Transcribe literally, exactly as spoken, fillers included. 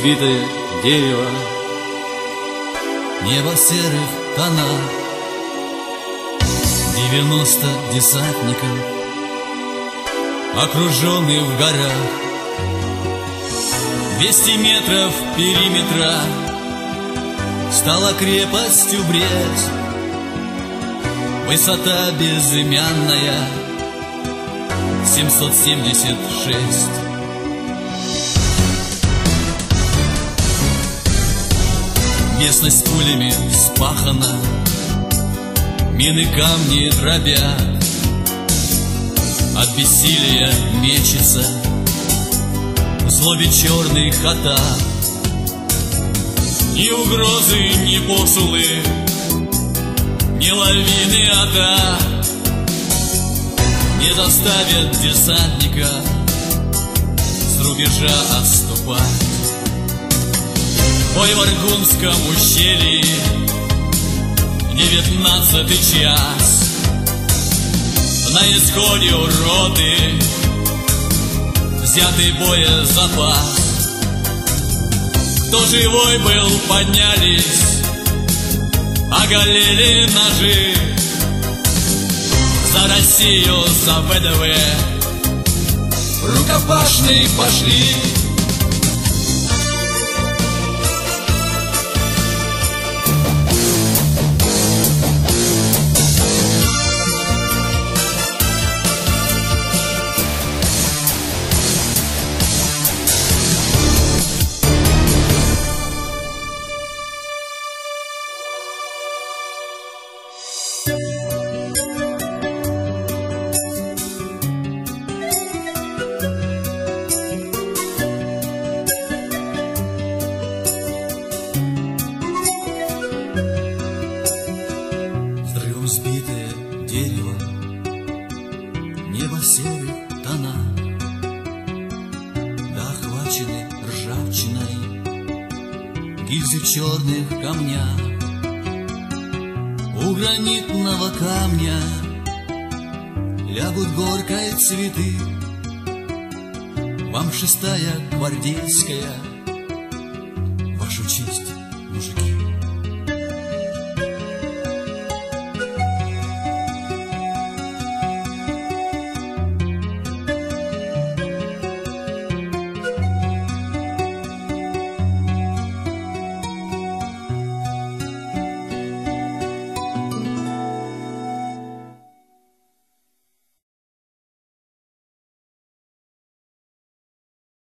разбитое дерево. Небо в серых тонах, девяносто десантников, окруженные в горах. Двести метров периметра стала крепостью Брест. Высота безымянная семьсот семьдесят шесть. Местность пулями вспахана, мины камни дробят, от бессилия мечется в злобе черный хата. Ни угрозы, ни посулы, ни лавины атак не заставят десантника с рубежа отступать. Бой в Аргунском ущелье, девятнадцатый час. На исходе уроды, взятый боезапас. Кто живой был, поднялись, оголели ножи. За Россию, за ВДВ в рукопашный пошли. Сбитое дерево, небо в серых тонах, да охвачены ржавчиной гильзы в черных камнях. У гранитного камня лягут горкой цветы. Вам шестая гвардейская